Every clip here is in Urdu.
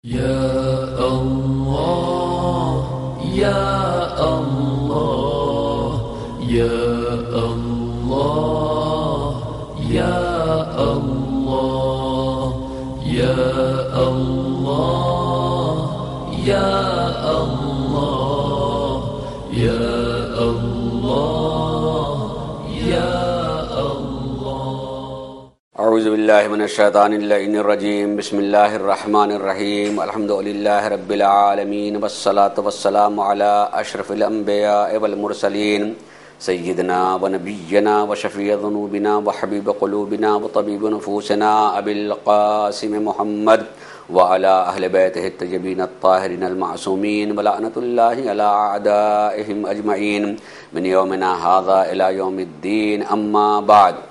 يا الله يا الله يا الله يا الله يا الله يا الله يا الله يا اعوذ باللہ من الشیطان اللعین الرجیم بسم اللہ الرحمن الرحیم الحمد للہ رب العالمین والصلاة والسلام علی اشرف الانبیاء والمرسلین سیدنا و نبینا و شفیع ذنوبنا و حبیب قلوبنا و طبیب نفوسنا ابی القاسم محمد وعلی اہل بیتہ الطیبین الطاہرین المعصومین ولعنۃ اللہ علی اعدائہم اجمعین من یومنا ھذا الی یوم الدین اما بعد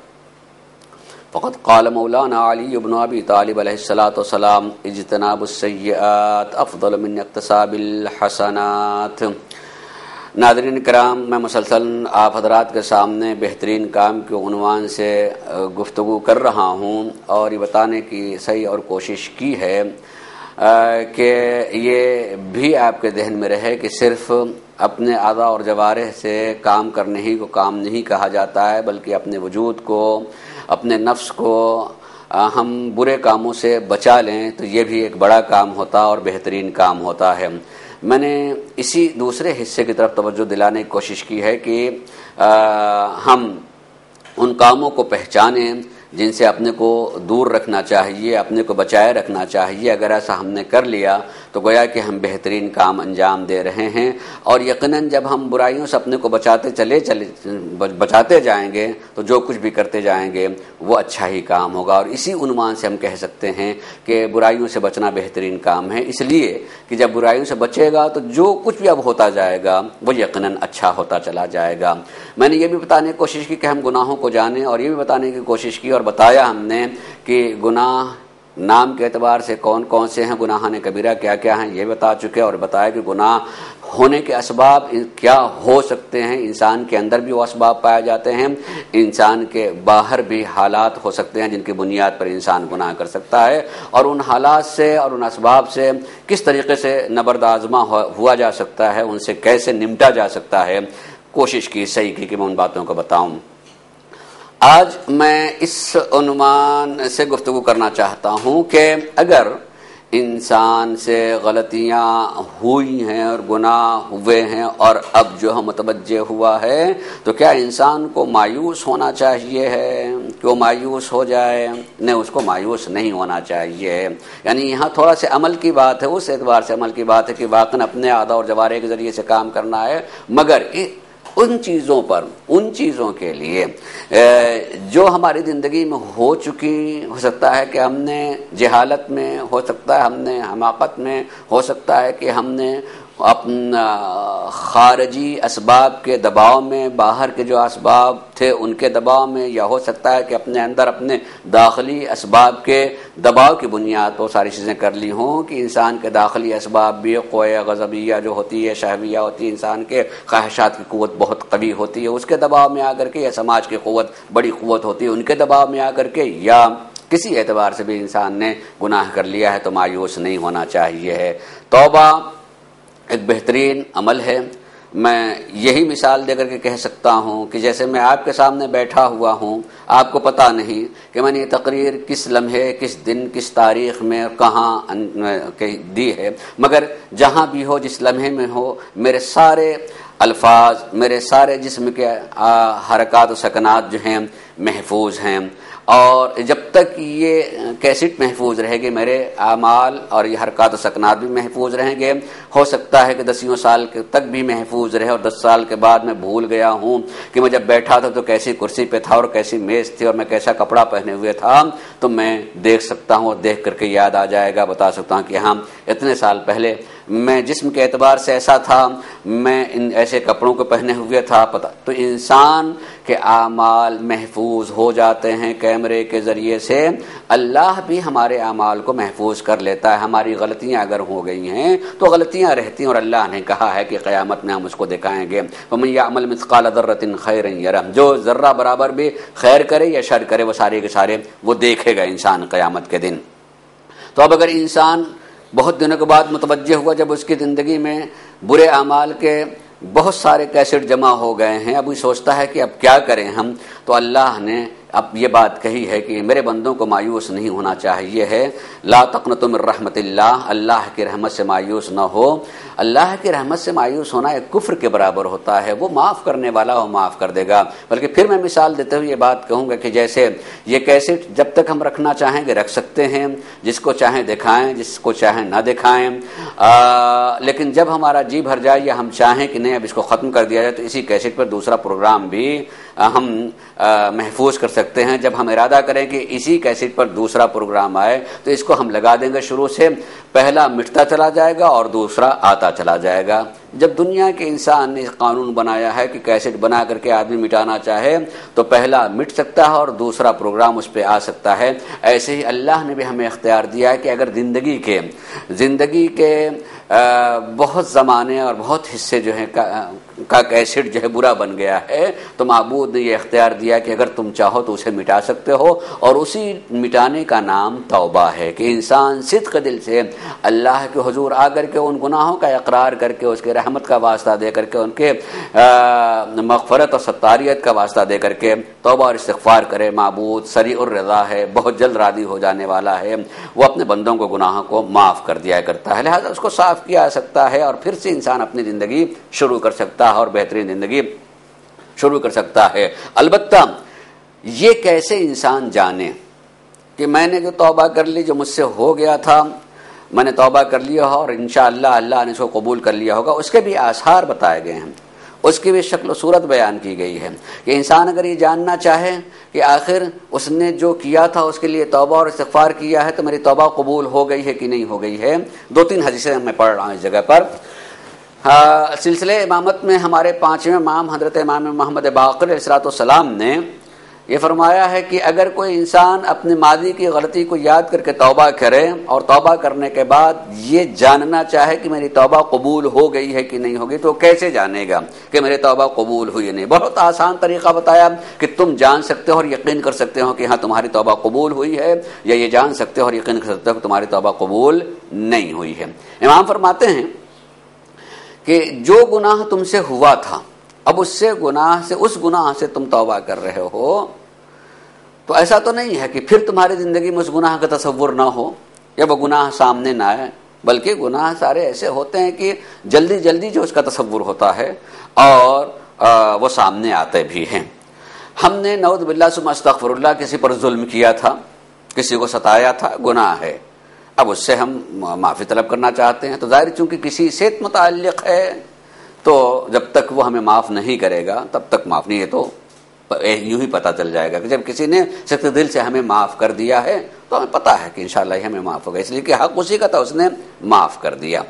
فقد قال مولانا علی بن ابی طالب علیہ الصلاۃ والسلام اجتناب السیئات افضل من اکتساب الحسنات۔ ناظرین کرام، میں مسلسل آپ حضرات کے سامنے بہترین کام کے عنوان سے گفتگو کر رہا ہوں اور یہ بتانے کی صحیح اور کوشش کی ہے کہ یہ بھی آپ کے ذہن میں رہے کہ صرف اپنے اعضاء اور جوارح سے کام کرنے ہی کو کام نہیں کہا جاتا ہے، بلکہ اپنے وجود کو، اپنے نفس کو ہم برے کاموں سے بچا لیں تو یہ بھی ایک بڑا کام ہوتا اور بہترین کام ہوتا ہے۔ میں نے اسی دوسرے حصے کی طرف توجہ دلانے کی کوشش کی ہے کہ ہم ان کاموں کو پہچانیں جن سے اپنے کو دور رکھنا چاہیے، اپنے کو بچائے رکھنا چاہیے۔ اگر ایسا ہم نے کر لیا تو گویا کہ ہم بہترین کام انجام دے رہے ہیں، اور یقیناً جب ہم برائیوں سے اپنے کو بچاتے جائیں گے تو جو کچھ بھی کرتے جائیں گے وہ اچھا ہی کام ہوگا، اور اسی عنوان سے ہم کہہ سکتے ہیں کہ برائیوں سے بچنا بہترین کام ہے، اس لیے کہ جب برائیوں سے بچے گا تو جو کچھ بھی اب ہوتا جائے گا وہ یقیناً اچھا ہوتا چلا جائے گا۔ میں نے یہ بھی بتانے کی کوشش کی کہ ہم گناہوں کو جانیں، اور یہ بھی بتانے کی کوشش کی اور بتایا ہم نے کہ گناہ نام کے اعتبار سے کون کون سے ہیں، گناہان کبیرہ کیا کیا ہیں یہ بتا چکے، اور بتایا کہ گناہ ہونے کے اسباب کیا ہو سکتے ہیں۔ انسان کے اندر بھی وہ اسباب پائے جاتے ہیں، انسان کے باہر بھی حالات ہو سکتے ہیں جن کی بنیاد پر انسان گناہ کر سکتا ہے، اور ان حالات سے اور ان اسباب سے کس طریقے سے نبرد آزما ہوا جا سکتا ہے، ان سے کیسے نمٹا جا سکتا ہے، کوشش کی صحیح کی کہ میں ان باتوں کو بتاؤں۔ آج میں اس عنوان سے گفتگو کرنا چاہتا ہوں کہ اگر انسان سے غلطیاں ہوئی ہیں اور گناہ ہوئے ہیں اور اب جو ہم متوجہ ہوا ہے تو کیا انسان کو مایوس ہونا چاہیے ہے کہ وہ مایوس ہو جائے؟ نہیں، اس کو مایوس نہیں ہونا چاہیے۔ یعنی یہاں تھوڑا سے عمل کی بات ہے، اس اعتبار سے عمل کی بات ہے کہ واقعاً اپنے اعضاء اور جوارح کے ذریعے سے کام کرنا ہے، مگر ان چیزوں کے لیے جو ہماری زندگی میں ہو چکی، ہو سکتا ہے کہ ہم نے جہالت میں، ہو سکتا ہے ہم نے حماقت میں، ہو سکتا ہے کہ ہم نے اپنا خارجی اسباب کے دباؤ میں، باہر کے جو اسباب تھے ان کے دباؤ میں، یا ہو سکتا ہے کہ اپنے اندر اپنے داخلی اسباب کے دباؤ کی بنیاد پر ساری چیزیں کر لی ہوں کہ انسان کے داخلی اسباب بھی قوہ غضبیہ جو ہوتی ہے، شہویہ ہوتی ہے، انسان کے خواہشات کی قوت بہت قوی ہوتی ہے، اس کے دباؤ میں آ کر کے، یا سماج کی قوت بڑی قوت ہوتی ہے ان کے دباؤ میں آ کر کے، یا کسی اعتبار سے بھی انسان نے گناہ کر لیا ہے تو مایوس نہیں ہونا چاہیے ہے۔ توبہ ایک بہترین عمل ہے۔ میں یہی مثال دے کر کے کہہ سکتا ہوں کہ جیسے میں آپ کے سامنے بیٹھا ہوا ہوں، آپ کو پتہ نہیں کہ میں نے یہ تقریر کس لمحے، کس دن، کس تاریخ میں، کہاں دی ہے، مگر جہاں بھی ہو، جس لمحے میں ہو، میرے سارے الفاظ، میرے سارے جسم کے حرکات و سکنات جو ہیں محفوظ ہیں، اور جب تک یہ کیسٹ محفوظ رہے گی میرے اعمال اور یہ حرکات و سکنات بھی محفوظ رہیں گے۔ ہو سکتا ہے کہ 10 سال تک بھی محفوظ رہے، اور 10 سال کے بعد میں بھول گیا ہوں کہ میں جب بیٹھا تھا تو کیسی کرسی پہ تھا اور کیسی میز تھی اور میں کیسا کپڑا پہنے ہوئے تھا، تو میں دیکھ سکتا ہوں، اور دیکھ کر کے یاد آ جائے گا، بتا سکتا ہوں کہ ہاں اتنے سال پہلے میں جسم کے اعتبار سے ایسا تھا، میں ان ایسے کپڑوں کو پہنے ہوئے تھا، پتہ۔ تو انسان کے اعمال محفوظ ہو جاتے ہیں کیمرے کے ذریعے سے، اللہ بھی ہمارے اعمال کو محفوظ کر لیتا ہے۔ ہماری غلطیاں اگر ہو گئی ہیں تو غلطیاں رہتی ہیں، اور اللہ نے کہا ہے کہ قیامت میں ہم اس کو دکھائیں گے۔ وَمَن يَعْمَلْ مِثْقَالَ ذَرَّةٍ خَيْرًا يَرَهُ، جو ذرہ برابر بھی خیر کرے یا شر کرے وہ سارے کے سارے وہ دیکھے گا انسان قیامت کے دن۔ تو اب اگر انسان بہت دنوں کے بعد متوجہ ہوا جب اس کی زندگی میں برے اعمال کے بہت سارے کیسٹ جمع ہو گئے ہیں. اب وہ سوچتا ہے کہ اب کیا کریں ہم. تو اللہ نے اب یہ بات کہی ہے کہ میرے بندوں کو مایوس نہیں ہونا چاہیے ہے. لا تقنطوا من رحمت اللہ، اللہ کی رحمت سے مایوس نہ ہو. اللہ کی رحمت سے مایوس ہونا ایک کفر کے برابر ہوتا ہے. وہ معاف کرنے والا وہ معاف کر دے گا. بلکہ پھر میں مثال دیتے ہوئے یہ بات کہوں گا کہ جیسے یہ کیسٹ جب تک ہم رکھنا چاہیں گے رکھ سکتے ہیں، جس کو چاہیں دکھائیں، جس کو چاہیں نہ دکھائیں، لیکن جب ہمارا جی بھر جائے یا ہم چاہیں کہ نہیں اب اس کو ختم کر دیا جائے تو اسی کیسٹ پر دوسرا پروگرام بھی ہم محفوظ کر سکتے ہیں. جب ہم ارادہ کریں کہ اسی کیسٹ پر دوسرا پروگرام آئے تو اس کو ہم لگا دیں گے شروع سے. پہلا مٹتا چلا جائے گا اور دوسرا آتا چلا جائے گا. جب دنیا کے انسان نے قانون بنایا ہے کہ کیسٹ بنا کر کے آدمی مٹانا چاہے تو پہلا مٹ سکتا ہے اور دوسرا پروگرام اس پہ آ سکتا ہے. ایسے ہی اللہ نے بھی ہمیں اختیار دیا ہے کہ اگر زندگی کے بہت زمانے اور بہت حصے جو ہیں کا کیسٹ جو ہے برا بن گیا ہے تو معبود نے یہ اختیار دیا کہ اگر تم چاہو تو اسے مٹا سکتے ہو. اور اسی مٹانے کا نام توبہ ہے کہ انسان صدق دل سے اللہ کے حضور آ کر کے ان گناہوں کا اقرار کر کے اس کے رحمت کا واسطہ دے کر کے ان کے مغفرت اور ستاریت کا واسطہ دے کر کے توبہ اور استغفار کرے. معبود سریع الرضا ہے، بہت جلد راضی ہو جانے والا ہے. وہ اپنے بندوں کو گناہوں کو معاف کر دیا کرتا ہے. لہذا اس کو صاف کیا جا سکتا ہے اور پھر سے انسان اپنی زندگی شروع کر سکتا ہے اور بہترین زندگی شروع کر سکتا ہے. البتہ یہ کیسے انسان جانے کہ میں نے جو توبہ کر لی، جو مجھ سے ہو گیا تھا میں نے توبہ کر لیا اور انشاءاللہ اللہ نے اس کو قبول کر لیا ہوگا. اس کے بھی آثار بتائے گئے ہیں، اس کی بھی شکل و صورت بیان کی گئی ہے کہ انسان اگر یہ جاننا چاہے کہ آخر اس نے جو کیا تھا اس کے لیے توبہ اور استغفار کیا ہے تو میری توبہ قبول ہو گئی ہے کہ نہیں ہو گئی ہے. 2-3 حدیثیں میں پڑھ رہا ہوں اس جگہ پر. سلسلہ امامت میں ہمارے 5ویں امام حضرت امام محمد باقر علیہ السلام نے یہ فرمایا ہے کہ اگر کوئی انسان اپنے ماضی کی غلطی کو یاد کر کے توبہ کرے اور توبہ کرنے کے بعد یہ جاننا چاہے کہ میری توبہ قبول ہو گئی ہے کہ نہیں ہوگی تو کیسے جانے گا کہ میری توبہ قبول ہوئی نہیں. بہت آسان طریقہ بتایا کہ تم جان سکتے ہو اور یقین کر سکتے ہو کہ ہاں تمہاری توبہ قبول ہوئی ہے، یا یہ جان سکتے ہو اور یقین کر سکتے ہو کہ تمہاری توبہ قبول نہیں ہوئی ہے. امام فرماتے ہیں کہ جو گناہ تم سے ہوا تھا اب اس گناہ سے تم توبہ کر رہے ہو تو ایسا تو نہیں ہے کہ پھر تمہاری زندگی میں اس گناہ کا تصور نہ ہو یا وہ گناہ سامنے نہ آئے، بلکہ گناہ سارے ایسے ہوتے ہیں کہ جلدی جو اس کا تصور ہوتا ہے اور وہ سامنے آتے بھی ہیں. ہم نے نعوذ باللہ ثم استغفر اللہ کسی پر ظلم کیا تھا، کسی کو ستایا تھا، گناہ ہے. اب اس سے ہم معافی طلب کرنا چاہتے ہیں تو ظاہر چونکہ کسی سے متعلق ہے تو جب تک وہ ہمیں معاف نہیں کرے گا تب تک معاف نہیں ہے. تو یوں ہی پتہ چل جائے گا کہ جب کسی نے سخت دل سے ہمیں معاف کر دیا ہے تو ہمیں پتہ ہے کہ انشاءاللہ ہی ہمیں معاف ہوگا، اس لیے کہ حق اسی کا تھا، اس نے معاف کر دیا.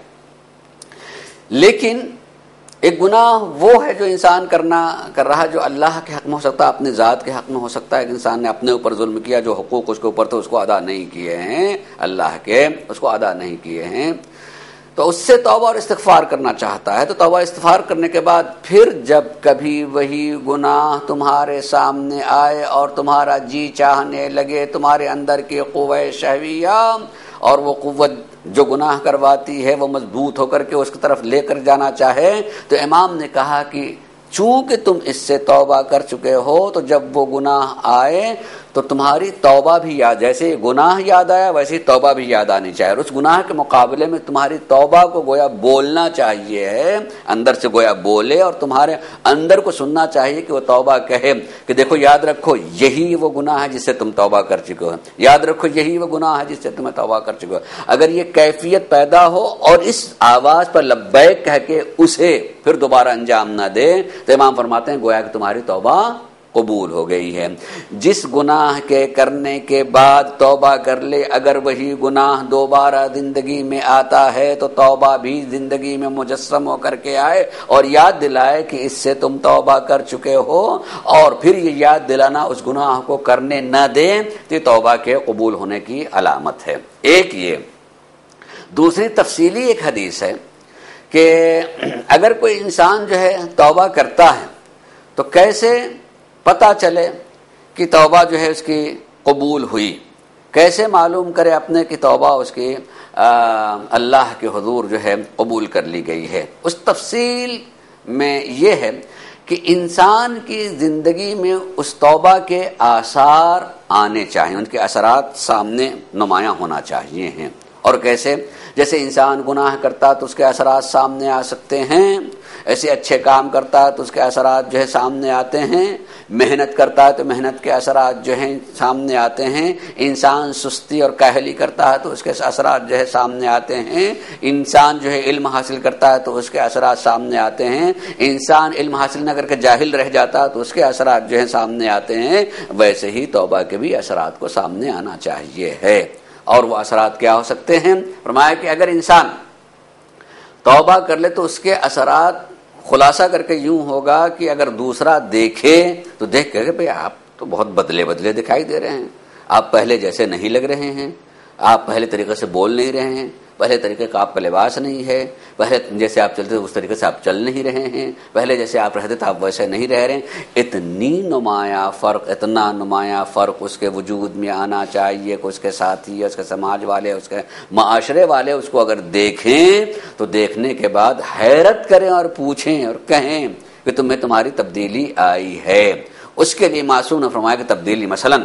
لیکن ایک گناہ وہ ہے جو انسان کر رہا جو اللہ کے حق میں ہو سکتا ہے، اپنی ذات کے حق میں ہو سکتا ہے کہ انسان نے اپنے اوپر ظلم کیا، جو حقوق اس کے اوپر تھے اس کو ادا نہیں کیے ہیں، اللہ کے اس کو ادا نہیں کیے ہیں، تو اس سے توبہ اور استغفار کرنا چاہتا ہے. تو توبہ استغفار کرنے کے بعد پھر جب کبھی وہی گناہ تمہارے سامنے آئے اور تمہارا جی چاہنے لگے، تمہارے اندر کی قوہ شہویہ اور وہ قوت جو گناہ کرواتی ہے وہ مضبوط ہو کر کے اس کی طرف لے کر جانا چاہے، تو امام نے کہا کہ چونکہ تم اس سے توبہ کر چکے ہو تو جب وہ گناہ آئے تو تمہاری توبہ بھی یاد، جیسے گناہ یاد آیا ویسے توبہ بھی یاد آنی چاہیے. اور اس گناہ کے مقابلے میں تمہاری توبہ کو گویا بولنا چاہیے ہے، اندر سے گویا بولے اور تمہارے اندر کو سننا چاہیے کہ وہ توبہ کہے کہ دیکھو یاد رکھو یہی وہ گناہ ہے جس سے تم توبہ کر چکے ہو، یاد رکھو یہی وہ گناہ ہے جس سے تمہیں توبہ کر چکے ہو. اگر یہ کیفیت پیدا ہو اور اس آواز پر لبیک کہہ کے اسے پھر دوبارہ انجام نہ دے تو امام فرماتے ہیں گویا کہ تمہاری توبہ قبول ہو گئی ہے. جس گناہ کے کرنے کے بعد توبہ کر لے، اگر وہی گناہ دوبارہ زندگی میں آتا ہے تو توبہ بھی زندگی میں مجسم ہو کر کے آئے اور یاد دلائے کہ اس سے تم توبہ کر چکے ہو، اور پھر یہ یاد دلانا اس گناہ کو کرنے نہ دیں تو توبہ کے قبول ہونے کی علامت ہے. ایک یہ. دوسری تفصیلی ایک حدیث ہے کہ اگر کوئی انسان جو ہے توبہ کرتا ہے تو کیسے پتہ چلے کہ توبہ جو ہے اس کی قبول ہوئی. کیسے معلوم کرے اپنے کی توبہ اس کی اللہ کے حضور جو ہے قبول کر لی گئی ہے؟ اس تفصیل میں یہ ہے کہ انسان کی زندگی میں اس توبہ کے آثار آنے چاہیے، ان کے اثرات سامنے نمایاں ہونا چاہیے ہیں۔ اور کیسے؟ جیسے انسان گناہ کرتا تو اس کے اثرات سامنے آ سکتے ہیں، ایسے اچھے کام کرتا ہے تو اس کے اثرات جو ہے سامنے آتے ہیں، محنت کرتا ہے تو محنت کے اثرات جو ہیں سامنے آتے ہیں، انسان سستی اور کاہلی کرتا ہے تو اس کے اثرات جو ہے سامنے آتے ہیں، انسان جو ہے علم حاصل کرتا ہے تو اس کے اثرات سامنے آتے ہیں، انسان علم حاصل نہ کر کے جاہل رہ جاتا ہے تو اس کے اثرات جو ہے سامنے آتے ہیں۔ ویسے ہی توبہ کے بھی اثرات کو سامنے آنا چاہیے ہے۔ اور وہ اثرات کیا ہو سکتے ہیں؟ فرمایا کہ اگر انسان توبہ کر لے تو اس کے اثرات خلاصہ کر کے یوں ہوگا کہ اگر دوسرا دیکھے تو دیکھ کہ بھئی آپ تو بہت بدلے بدلے دکھائی دے رہے ہیں، آپ پہلے جیسے نہیں لگ رہے ہیں، آپ پہلے طریقے سے بول نہیں رہے ہیں، پہلے طریقے کا آپ کا لباس نہیں ہے، پہلے جیسے آپ چلتے اس طریقے سے آپ چل نہیں رہے ہیں، پہلے جیسے آپ رہتے تھے آپ ویسے نہیں رہ رہے ہیں۔ اتنی نمایاں فرق، اتنا نمایاں فرق اس کے وجود میں آنا چاہیے کہ اس کے ساتھی، اس کے سماج والے، اس کے معاشرے والے اس کو اگر دیکھیں تو دیکھنے کے بعد حیرت کریں اور پوچھیں اور کہیں کہ تمہیں تمہاری تبدیلی آئی ہے۔ اس کے لیے معصوم نے فرمایا کہ تبدیلی مثلاً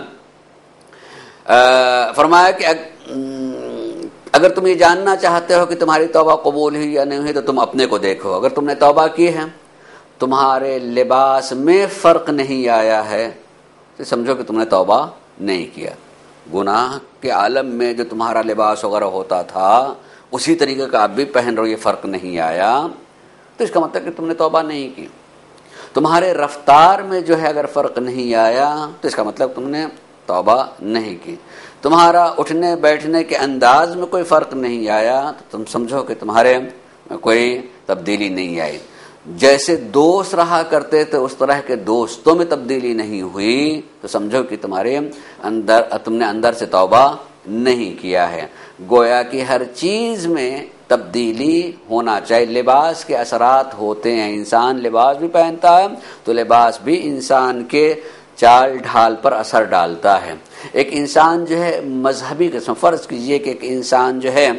فرمایا کہ اگر تم یہ جاننا چاہتے ہو کہ تمہاری توبہ قبول ہوئی یا نہیں ہوئی تو تم اپنے کو دیکھو۔ اگر تم نے توبہ کی ہے، تمہارے لباس میں فرق نہیں آیا ہے تو سمجھو کہ تم نے توبہ نہیں کیا۔ گناہ کے عالم میں جو تمہارا لباس وغیرہ ہوتا تھا اسی طریقے کا آپ بھی پہن رہے ہو، یہ فرق نہیں آیا تو اس کا مطلب کہ تم نے توبہ نہیں کی۔ تمہارے رفتار میں جو ہے اگر فرق نہیں آیا تو اس کا مطلب تم نے توبہ نہیں کی۔ تمہارا اٹھنے بیٹھنے کے انداز میں کوئی فرق نہیں آیا تو تم سمجھو کہ تمہارے میں کوئی تبدیلی نہیں آئی۔ جیسے دوست رہا کرتے تھے اس طرح کے دوستوں میں تبدیلی نہیں ہوئی تو سمجھو کہ تمہارے اندر تم نے اندر سے توبہ نہیں کیا ہے۔ گویا کہ ہر چیز میں تبدیلی ہونا چاہیے۔ لباس کے اثرات ہوتے ہیں، انسان لباس بھی پہنتا ہے تو لباس بھی انسان کے چال ڈھال پر اثر ڈالتا ہے۔ ایک انسان جو ہے مذہبی قسم، فرض کیجئے کہ ایک انسان جو ہے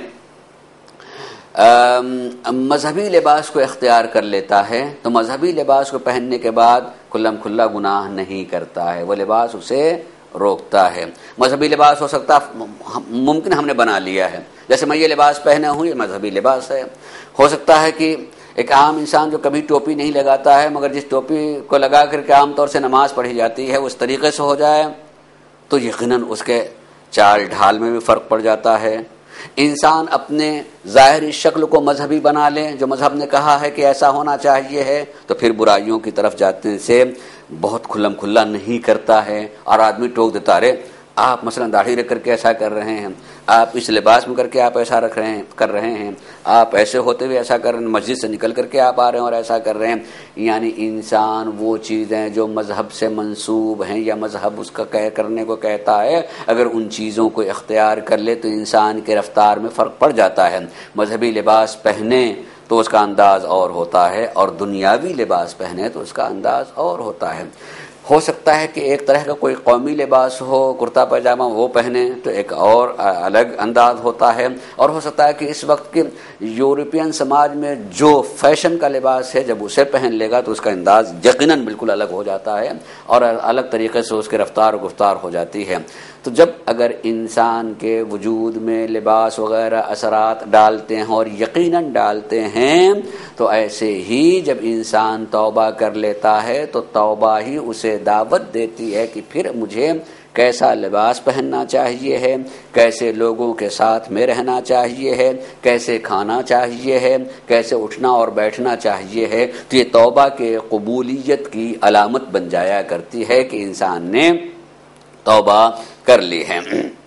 مذہبی لباس کو اختیار کر لیتا ہے تو مذہبی لباس کو پہننے کے بعد کھلم کھلا گناہ نہیں کرتا ہے، وہ لباس اسے روکتا ہے۔ مذہبی لباس ہو سکتا ممکن ہم نے بنا لیا ہے، جیسے میں یہ لباس پہنا ہوں یہ مذہبی لباس ہے۔ ہو سکتا ہے کہ ایک عام انسان جو کبھی ٹوپی نہیں لگاتا ہے مگر جس ٹوپی کو لگا کر کے عام طور سے نماز پڑھی جاتی ہے اس طریقے سے ہو جائے تو یقیناً اس کے چال ڈھال میں بھی فرق پڑ جاتا ہے۔ انسان اپنے ظاہری شکل کو مذہبی بنا لے، جو مذہب نے کہا ہے کہ ایسا ہونا چاہیے ہے، تو پھر برائیوں کی طرف جاتے سے بہت کھلم کھلا نہیں کرتا ہے اور آدمی ٹوک دیتا، رے آپ مثلا داڑھی رکھ کر کے ایسا کر رہے ہیں، آپ اس لباس میں کر کے آپ ایسا کر رہے ہیں، آپ ایسے ہوتے ہوئے ایسا کر رہے ہیں، مسجد سے نکل کر کے آپ آ رہے ہیں اور ایسا کر رہے ہیں۔ یعنی انسان وہ چیزیں جو مذہب سے منسوب ہیں یا مذہب اس کا کرنے کو کہتا ہے اگر ان چیزوں کو اختیار کر لے تو انسان کے رفتار میں فرق پڑ جاتا ہے۔ مذہبی لباس پہنے تو اس کا انداز اور ہوتا ہے اور دنیاوی لباس پہنے تو اس کا انداز اور ہوتا ہے۔ ہو سکتا ہے کہ ایک طرح کا کوئی قومی لباس ہو، کرتا پاجامہ وہ پہنے تو ایک اور الگ انداز ہوتا ہے، اور ہو سکتا ہے کہ اس وقت کے یورپین سماج میں جو فیشن کا لباس ہے جب اسے پہن لے گا تو اس کا انداز یقیناً بالکل الگ ہو جاتا ہے اور الگ طریقے سے اس کی رفتار و گفتار ہو جاتی ہے۔ تو جب اگر انسان کے وجود میں لباس وغیرہ اثرات ڈالتے ہیں اور یقیناً ڈالتے ہیں تو ایسے ہی جب انسان توبہ کر لیتا ہے تو توبہ ہی اسے دعوت دیتی ہے کہ پھر مجھے کیسا لباس پہننا چاہیے ہے، کیسے لوگوں کے ساتھ میں رہنا چاہیے ہے، کیسے کھانا چاہیے ہے، کیسے اٹھنا اور بیٹھنا چاہیے ہے۔ تو یہ توبہ کے قبولیت کی علامت بن جایا کرتی ہے کہ انسان نے توبہ کر لی ہے۔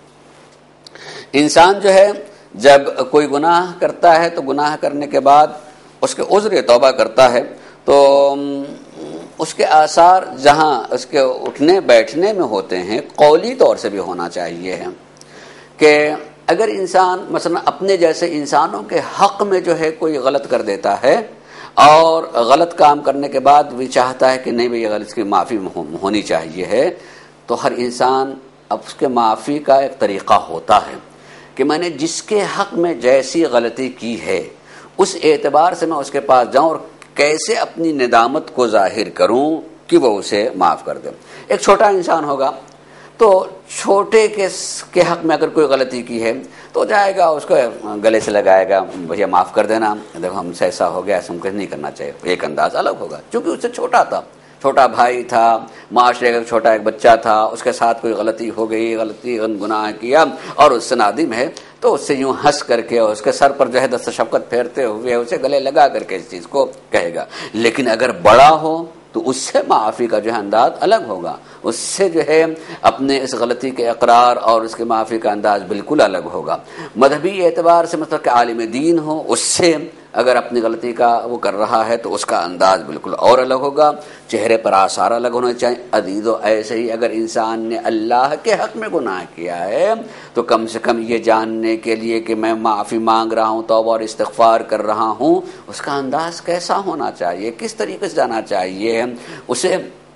انسان جو ہے جب کوئی گناہ کرتا ہے تو گناہ کرنے کے بعد اس کے عذر توبہ کرتا ہے تو اس کے آثار جہاں اس کے اٹھنے بیٹھنے میں ہوتے ہیں قولی طور سے بھی ہونا چاہیے ہے کہ اگر انسان مثلا اپنے جیسے انسانوں کے حق میں جو ہے کوئی غلط کر دیتا ہے اور غلط کام کرنے کے بعد بھی چاہتا ہے کہ نہیں بھئی غلط کی معافی ہونی چاہیے ہے، تو ہر انسان اب اس کے معافی کا ایک طریقہ ہوتا ہے کہ میں نے جس کے حق میں جیسی غلطی کی ہے اس اعتبار سے میں اس کے پاس جاؤں اور کیسے اپنی ندامت کو ظاہر کروں کہ وہ اسے معاف کر دے. ایک چھوٹا انسان ہوگا تو چھوٹے کے حق میں اگر کوئی غلطی کی ہے تو جائے گا اس کو گلے سے لگائے گا, بھیا معاف کر دینا, دیکھو ہم سے ایسا ہو گیا, ایسا ہم کچھ نہیں کرنا چاہیے. ایک انداز الگ ہوگا چونکہ اس سے چھوٹا تھا, چھوٹا بھائی تھا, معاشرے کا چھوٹا ایک بچہ تھا, اس کے ساتھ کوئی غلطی ہو گئی, غلطی گناہ کیا اور اس سے نادم ہے تو اس سے یوں ہنس کر کے اور اس کے سر پر جو ہے دست شفقت پھیرتے ہوئے اسے گلے لگا کر کے اس چیز کو کہے گا. لیکن اگر بڑا ہو تو اس سے معافی کا جو ہے انداز الگ ہوگا, اس سے جو ہے اپنے اس غلطی کے اقرار اور اس کے معافی کا انداز بالکل الگ ہوگا. مذہبی اعتبار سے مطلب کہ عالم دین ہو, اس سے اگر اپنی غلطی کا وہ کر رہا ہے تو اس کا انداز بالکل اور الگ ہوگا, چہرے پر آثار الگ ہونے چاہیے. عزیزو ایسے ہی اگر انسان نے اللہ کے حق میں گناہ کیا ہے تو کم سے کم یہ جاننے کے لیے کہ میں معافی مانگ رہا ہوں, توبہ اور استغفار کر رہا ہوں, اس کا انداز کیسا ہونا چاہیے, کس طریقے سے جانا چاہیے, اسے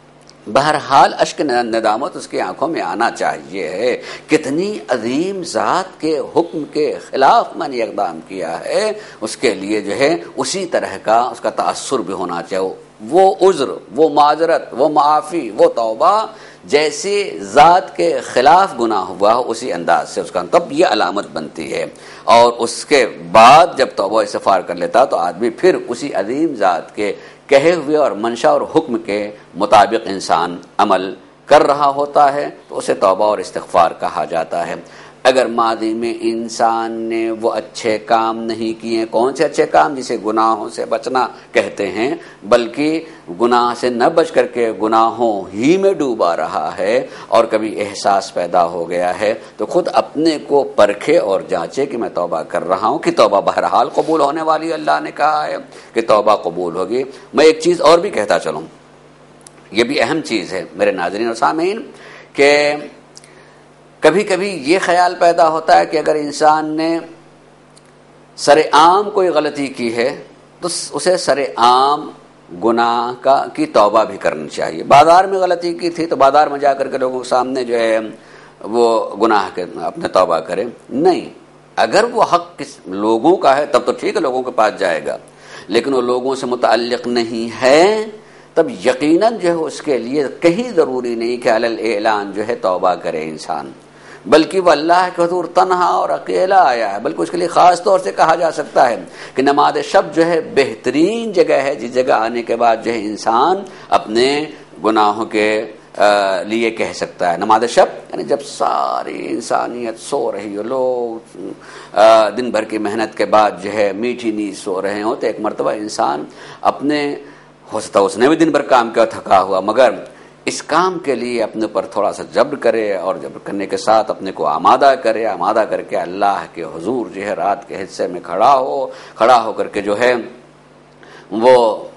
بہرحال اشک ندامت اس کی آنکھوں میں آنا چاہیے. کتنی عظیم ذات کے حکم کے خلاف میں نے اقدام کیا ہے, اس کے لیے جو ہے اسی طرح کا اس کا تأثر بھی ہونا چاہیے. وہ عذر, وہ معذرت, وہ معافی, وہ توبہ جیسے ذات کے خلاف گناہ ہوا ہو اسی انداز سے اس کا, تب یہ علامت بنتی ہے. اور اس کے بعد جب توبہ استغفار کر لیتا تو آدمی پھر اسی عظیم ذات کے کہے ہوئے اور منشا اور حکم کے مطابق انسان عمل کر رہا ہوتا ہے تو اسے توبہ اور استغفار کہا جاتا ہے. اگر ماضی میں انسان نے وہ اچھے کام نہیں کیے, کون سے اچھے کام, جسے گناہوں سے بچنا کہتے ہیں, بلکہ گناہ سے نہ بچ کر کے گناہوں ہی میں ڈوبا رہا ہے اور کبھی احساس پیدا ہو گیا ہے تو خود اپنے کو پرکھے اور جانچے کہ میں توبہ کر رہا ہوں, کہ توبہ بہرحال قبول ہونے والی, اللہ نے کہا ہے کہ توبہ قبول ہوگی. میں ایک چیز اور بھی کہتا چلوں, یہ بھی اہم چیز ہے میرے ناظرین اور سامعین, کہ کبھی کبھی یہ خیال پیدا ہوتا ہے کہ اگر انسان نے سر عام کوئی غلطی کی ہے تو اسے سر عام گناہ کی توبہ بھی کرنی چاہیے. بازار میں غلطی کی تھی تو بازار میں جا کر کے لوگوں کے سامنے جو ہے وہ گناہ کے اپنے توبہ کرے, نہیں. اگر وہ حق لوگوں کا ہے تب تو ٹھیک ہے, لوگوں کے پاس جائے گا, لیکن وہ لوگوں سے متعلق نہیں ہے تب یقیناً جو ہے اس کے لیے کہیں ضروری نہیں کہ علی الاعلان جو ہے توبہ کرے انسان, بلکہ وہ اللہ کے حضور تنہا اور اکیلا آیا ہے. بلکہ اس کے لیے خاص طور سے کہا جا سکتا ہے کہ نماز شب جو ہے بہترین جگہ ہے جس جگہ آنے کے بعد جو ہے انسان اپنے گناہوں کے لیے کہہ سکتا ہے. نماز شب یعنی جب ساری انسانیت سو رہی ہو, لوگ دن بھر کی محنت کے بعد جو ہے میٹھی نیند سو رہے ہوں, تو ایک مرتبہ انسان اپنے, ہو سکتا اس نے بھی دن بھر کام کیا تھکا ہوا, مگر اس کام کے لیے اپنے پر تھوڑا سا جبر کرے اور جبر کرنے کے ساتھ اپنے کو آمادہ کرے, آمادہ کر کے اللہ کے حضور جو ہے رات کے حصے میں کھڑا ہو کر کے جو ہے وہ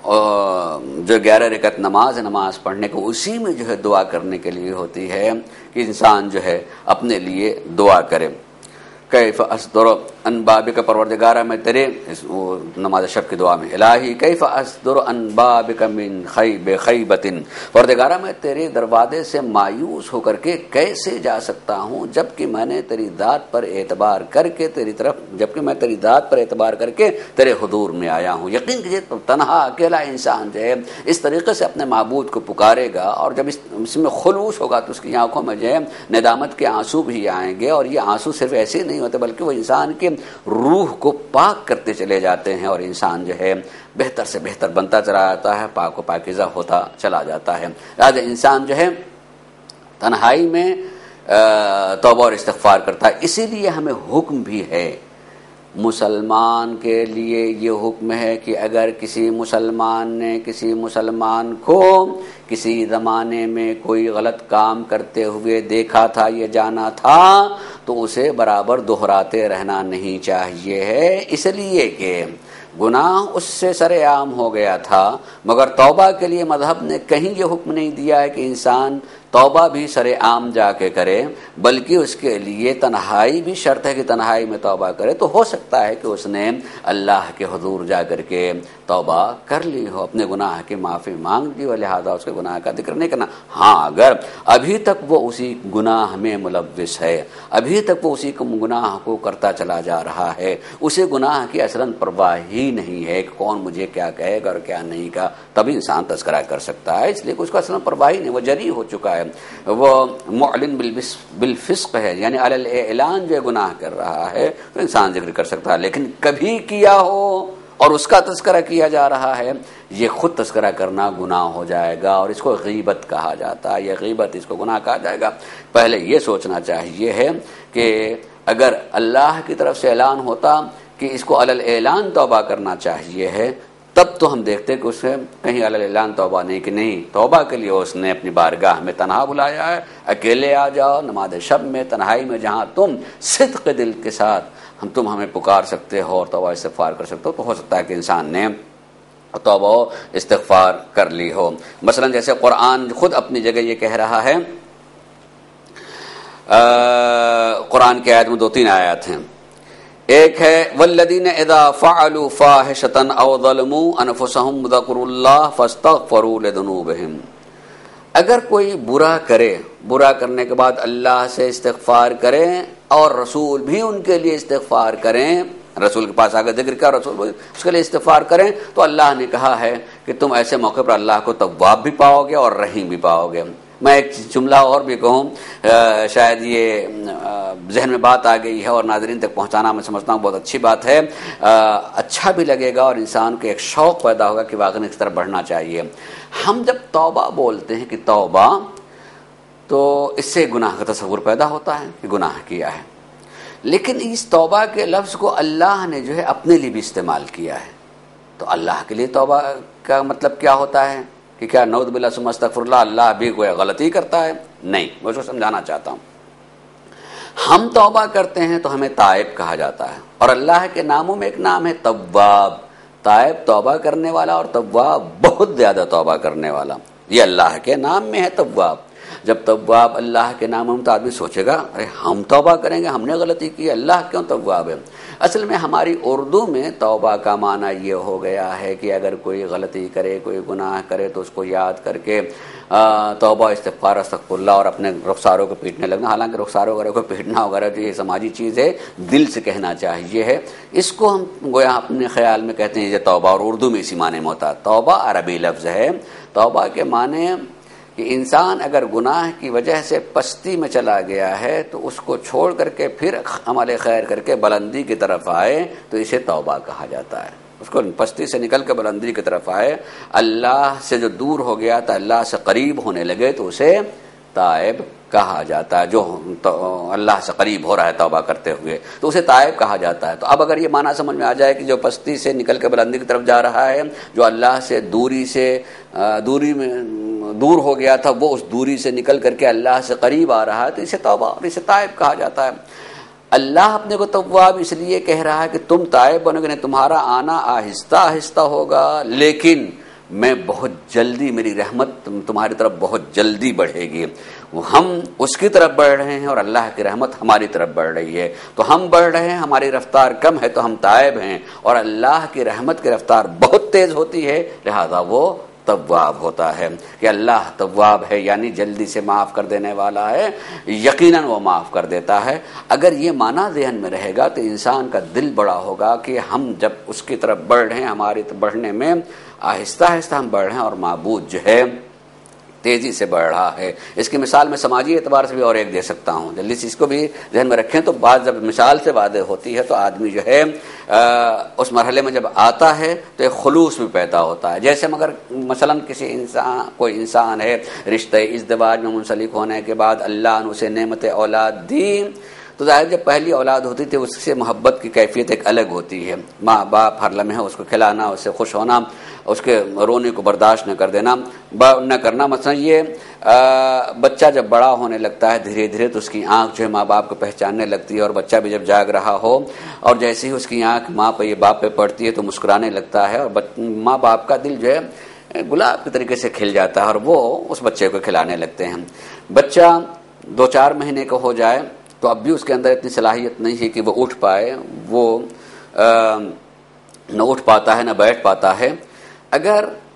جو 11 رکعت نماز ہے, نماز پڑھنے کو اسی میں جو ہے دعا کرنے کے لیے ہوتی ہے کہ انسان جو ہے اپنے لیے دعا کرے. کیف اصدر عن بابک, پروردگارہ میں تیرے, نماز شب کی دعا میں, الہی کیف اصدر عن بابک من خیبۃ, پروردگارہ میں تیرے دروازے سے مایوس ہو کر کے کیسے جا سکتا ہوں جبکہ میں نے تیری ذات پر اعتبار کر کے تیری ذات پر اعتبار کر کے تیرے حضور میں آیا ہوں. یقین کیجیے تنہا اکیلا انسان جو ہے اس طریقے سے اپنے معبود کو پکارے گا اور جب اس میں خلوص ہوگا تو اس کی آنکھوں میں جو ہے ندامت کے آنسو بھی آئیں گے, اور یہ آنسو صرف ایسے نہیں ہوتے بلکہ وہ انسان کے روح کو پاک کرتے چلے جاتے ہیں اور انسان جو ہے بہتر سے بہتر بنتا چلا جاتا ہے, پاک و پاکیزہ ہوتا چلا جاتا ہے. لہٰذا انسان جو ہے تنہائی میں توبہ اور استغفار کرتا ہے. اسی لیے ہمیں حکم بھی ہے, مسلمان کے لیے یہ حکم ہے کہ اگر کسی مسلمان نے کسی مسلمان کو کسی زمانے میں کوئی غلط کام کرتے ہوئے دیکھا تھا, یہ جانا تھا, تو اسے برابر دہراتے رہنا نہیں چاہیے ہے, اس لیے کہ گناہ اس سے سر عام ہو گیا تھا. مگر توبہ کے لیے مذہب نے کہیں یہ حکم نہیں دیا ہے کہ انسان توبہ بھی سر عام جا کے کرے, بلکہ اس کے لیے تنہائی بھی شرط ہے کہ تنہائی میں توبہ کرے. تو ہو سکتا ہے کہ اس نے اللہ کے حضور جا کر کے توبہ کر لی ہو, اپنے گناہ کی معافی مانگ لی ہو, لہذا اس کے گناہ کا ذکر نہیں کرنا. ہاں اگر ابھی تک وہ اسی گناہ میں ملوث ہے, ابھی تک وہ اسی گناہ کو کرتا چلا جا رہا ہے, اسے گناہ کی اصلاً پرواہ ہی نہیں ہے کہ کون مجھے کیا کہے گا اور کیا نہیں کہا, تبھی انسان تذکرہ کر سکتا ہے. اس لیے کہ اس کو اصلاً پرواہ ہی نہیں, وہ جری ہو چکا ہے, وہ معلن بالفسق ہے, یعنی علی الاعلان جو گناہ کر رہا ہے تو انسان ذکر کر سکتا ہے. لیکن کبھی کیا ہو اور اس کا تذکرہ کیا جا رہا ہے, یہ خود تذکرہ کرنا گناہ ہو جائے گا اور اس کو غیبت کہا جاتا ہے. یہ غیبت, اس کو گناہ کہا جائے گا. پہلے یہ سوچنا چاہیے ہے کہ اگر اللہ کی طرف سے اعلان ہوتا کہ اس کو علی الاعلان توبہ کرنا چاہیے ہے, تب تو ہم دیکھتے کہ اس سے کہیں علی الاعلان توبہ نہیں, کہ نہیں توبہ کے لیے اس نے اپنی بارگاہ میں تنہا بلایا ہے, اکیلے آ جاؤ نماز شب میں تنہائی میں, جہاں تم صدق دل کے ساتھ تم ہمیں پکار سکتے ہو اور توبہ استغفار کر سکتے ہو. تو ہو سکتا ہے کہ انسان نے توبہ و استغفار کر لی ہو. مثلا جیسے قرآن خود اپنی جگہ یہ کہہ رہا ہے, قرآن کی آیت میں 2-3 آیات ہیں. ایک ہے والذین اذا فعلوا فاحشۃ او ظلموا انفسهم ذکروا اللہ فاستغفروا لذنوبہم. اگر کوئی برا کرے, برا کرنے کے بعد اللہ سے استغفار کریں اور رسول بھی ان کے لیے استغفار کریں, رسول کے پاس آگے ذکر کیا, رسول اس کے لیے استغفار کریں, تو اللہ نے کہا ہے کہ تم ایسے موقع پر اللہ کو تواب بھی پاؤ گے اور رحیم بھی پاؤ گے. میں ایک جملہ اور بھی کہوں, شاید یہ ذہن میں بات آ گئی ہے اور ناظرین تک پہنچانا میں سمجھتا ہوں بہت اچھی بات ہے, اچھا بھی لگے گا اور انسان کو ایک شوق پیدا ہوگا کہ واقعی اس طرف بڑھنا چاہیے. ہم جب توبہ بولتے ہیں کہ توبہ, تو اس سے گناہ کا تصور پیدا ہوتا ہے کہ گناہ کیا ہے, لیکن اس توبہ کے لفظ کو اللہ نے جو ہے اپنے لیے بھی استعمال کیا ہے. تو اللہ کے لیے توبہ کا مطلب کیا ہوتا ہے کہ کیا نعوذ باللہ ثم استغفر اللہ, اللہ بھی کوئی غلطی کرتا ہے؟ نہیں, میں اس کو سمجھانا چاہتا ہوں. ہم توبہ کرتے ہیں تو ہمیں تائب کہا جاتا ہے, اور اللہ کے ناموں میں ایک نام ہے تواب. تائب توبہ کرنے والا اور تواب بہت زیادہ توبہ کرنے والا, یہ اللہ کے نام میں ہے تواب. جب تواب اللہ کے نام میں تو آدمی سوچے گا ارے ہم توبہ کریں گے, ہم نے غلطی کی, اللہ کیوں تواب ہے؟ اصل میں ہماری اردو میں توبہ کا معنی یہ ہو گیا ہے کہ اگر کوئی غلطی کرے, کوئی گناہ کرے, تو اس کو یاد کر کے توبہ استغفار استغفر اللہ اور اپنے رخساروں کو پیٹنے لگنا. حالانکہ رخساروں وغیرہ کو پیٹنا وغیرہ جو یہ سماجی چیز ہے, دل سے کہنا چاہیے ہے. اس کو ہم گویا اپنے خیال میں کہتے ہیں یہ توبہ, اور اردو میں اسی معنی میں ہوتا ہے. توبہ عربی لفظ ہے. توبہ کے معنی کہ انسان اگر گناہ کی وجہ سے پستی میں چلا گیا ہے تو اس کو چھوڑ کر کے پھر عمل خیر کر کے بلندی کی طرف آئے, تو اسے توبہ کہا جاتا ہے. اس کو پستی سے نکل کے بلندی کی طرف آئے, اللہ سے جو دور ہو گیا تھا اللہ سے قریب ہونے لگے, تو اسے تائب کہا جاتا ہے. جو اللہ سے قریب ہو رہا ہے توبہ کرتے ہوئے, تو اسے تائب کہا جاتا ہے. تو اب اگر یہ معنی سمجھ میں آ جائے کہ جو پستی سے نکل کے بلندی کی طرف جا رہا ہے, جو اللہ سے دوری میں دور ہو گیا تھا, وہ اس دوری سے نکل کر کے اللہ سے قریب آ رہا ہے, تو اسے توبہ اور اسے تائب کہا جاتا ہے. اللہ اپنے کو تواب اس لیے کہہ رہا ہے کہ تم تائب بنو گے, تمہارا آنا آہستہ آہستہ ہوگا, لیکن میں بہت جلدی, میری رحمت تمہاری طرف بہت جلدی بڑھے گی. ہم اس کی طرف بڑھ رہے ہیں اور اللہ کی رحمت ہماری طرف بڑھ رہی ہے. تو ہم بڑھ رہے ہیں, ہماری رفتار کم ہے تو ہم تائب ہیں, اور اللہ کی رحمت کی رفتار بہت تیز ہوتی ہے, لہذا وہ تواب ہوتا ہے. کہ اللہ تواب ہے یعنی جلدی سے معاف کر دینے والا ہے, یقیناً وہ معاف کر دیتا ہے. اگر یہ معنی ذہن میں رہے گا تو انسان کا دل بڑا ہوگا کہ ہم جب اس کی طرف بڑھ رہے ہیں, ہماری بڑھنے میں آہستہ آہستہ ہم بڑھ رہے ہیں, اور معبود جو ہے تیزی سے بڑھ رہا ہے. اس کی مثال میں سماجی اعتبار سے بھی اور ایک دے سکتا ہوں, جلدی سے اس کو بھی ذہن میں رکھیں. تو بات جب مثال سے واضح ہوتی ہے تو آدمی جو ہے اس مرحلے میں جب آتا ہے تو ایک خلوص بھی پیدا ہوتا ہے. جیسے مگر مثلا کوئی انسان ہے, رشتہ ازدواج میں منسلک ہونے کے بعد اللہ نے اسے نعمت اولاد دی, تو ظاہر جب پہلی اولاد ہوتی تھی اس سے محبت کی کیفیت ایک الگ ہوتی ہے. ماں باپ ہر لمحے اس کو کھلانا, اس سے خوش ہونا, اس کے رونے کو برداشت نہ کر دینا, نہ کرنا. مثلا یہ بچہ جب بڑا ہونے لگتا ہے دھیرے دھیرے, تو اس کی آنکھ جو ہے ماں باپ کو پہچاننے لگتی ہے, اور بچہ بھی جب جاگ رہا ہو اور جیسے ہی اس کی آنکھ ماں پہ یہ باپ پہ پڑتی ہے تو مسکرانے لگتا ہے, اور ماں باپ کا دل جو ہے گلاب کے طریقے سے کھل جاتا ہے, اور وہ اس بچے کو کھلانے لگتے ہیں. بچہ 2-4 مہینے کا ہو جائے تو اب بھی اس کے اندر اتنی صلاحیت نہیں ہے کہ وہ اٹھ پائے, وہ نہ اٹھ پاتا ہے نہ بیٹھ پاتا ہے. اگر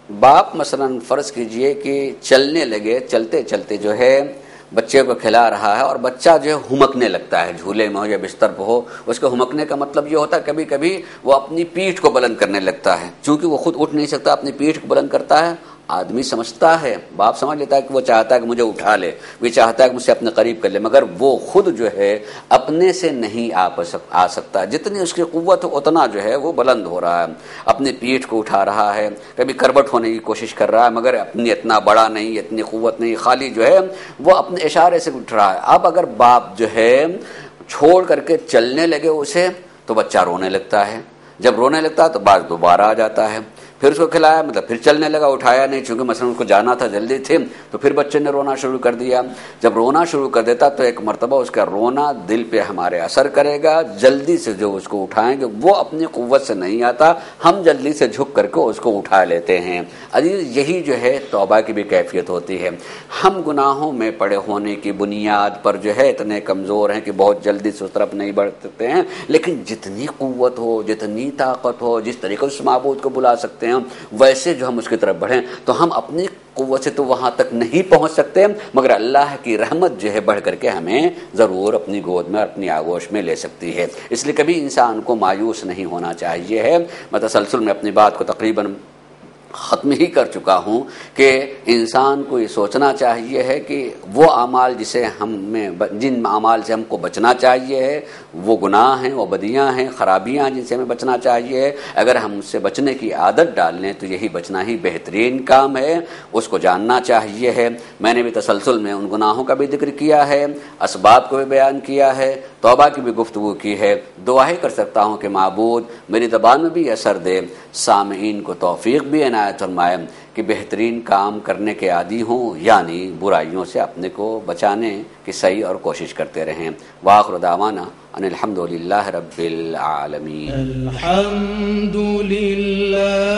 باپ مثلاً فرض کیجئے کہ چلنے لگے، چلتے چلتے جو ہے بچے کو کھلا رہا ہے اور بچہ جو ہے ہمکنے لگتا ہے، جھولے میں ہو یا بستر پہ ہو. اس کے ہمکنے کا مطلب یہ ہوتا ہے کبھی کبھی وہ اپنی پیٹھ کو بلند کرنے لگتا ہے، چونکہ وہ خود اٹھ نہیں سکتا، اپنی پیٹھ کو بلند کرتا ہے. آدمی سمجھتا ہے، باپ سمجھ لیتا ہے کہ وہ چاہتا ہے کہ مجھے اٹھا لے، وہ چاہتا ہے کہ مجھ سے اپنے قریب کر لے، مگر وہ خود جو ہے اپنے سے نہیں آ سکتا. جتنی اس کی قوت ہو اتنا جو ہے وہ بلند ہو رہا ہے، اپنی پیٹھ کو اٹھا رہا ہے، کبھی کربٹ ہونے کی کوشش کر رہا ہے مگر اپنی اتنا بڑا نہیں، اتنی قوت نہیں، خالی جو ہے وہ اپنے اشارے سے اٹھ رہا ہے. اب اگر باپ جو ہے چھوڑ کر کے چلنے لگے اسے تو بچہ رونے لگتا ہے، جب رونے لگتا ہے تو باز دوبارہ آ جاتا ہے، پھر اس کو کھلایا مطلب پھر چلنے لگا، اٹھایا نہیں، چونکہ مثلا اس کو جانا تھا، جلدی تھے، تو پھر بچے نے رونا شروع کر دیا. جب رونا شروع کر دیتا تو ایک مرتبہ اس کا رونا دل پہ ہمارے اثر کرے گا، جلدی سے جو اس کو اٹھائیں گے وہ اپنی قوت سے نہیں آتا، ہم جلدی سے جھک کر کے اس کو اٹھا لیتے ہیں. عزیز یہی جو ہے توبہ کی بھی کیفیت ہوتی ہے. ہم گناہوں میں پڑے ہونے کی بنیاد پر جو ہے اتنے کمزور ہیں کہ بہت جلدی سے اس طرف نہیں بڑھ سکتے ہیں، لیکن جتنی قوت ہو، جتنی طاقت ہو، جس طریقے سے معبود کو بلا سکتے ہیں ویسے جو ہم اس کی طرف بڑھیں تو ہم اپنی قوت سے تو وہاں تک نہیں پہنچ سکتے، مگر اللہ کی رحمت جو ہے بڑھ کر کے ہمیں ضرور اپنی گود میں اور اپنی آغوش میں لے سکتی ہے. اس لیے کبھی انسان کو مایوس نہیں ہونا چاہیے ہے. میں تسلسل میں اپنی بات کو تقریباً ختم ہی کر چکا ہوں کہ انسان کو یہ سوچنا چاہیے ہے کہ وہ اعمال جن اعمال سے ہم کو بچنا چاہیے ہے وہ گناہ ہیں، وہ بدیاں ہیں، خرابیاں ہیں جن سے ہمیں بچنا چاہیے ہے. اگر ہم اس سے بچنے کی عادت ڈال لیں تو یہی بچنا ہی بہترین کام ہے، اس کو جاننا چاہیے ہے. میں نے بھی تسلسل میں ان گناہوں کا بھی ذکر کیا ہے، اسباب کو بھی بیان کیا ہے، توبہ کی بھی گفتگو کی ہے. دعا ہی کر سکتا ہوں کہ معبود میری زبان میں بھی اثر دے، سامعین کو توفیق بھی عنایت فرمائے کہ بہترین کام کرنے کے عادی ہوں، یعنی برائیوں سے اپنے کو بچانے کی صحیح اور کوشش کرتے رہیں. وآخر دعوانا ان الحمد للہ رب العالمین. الحمد للہ.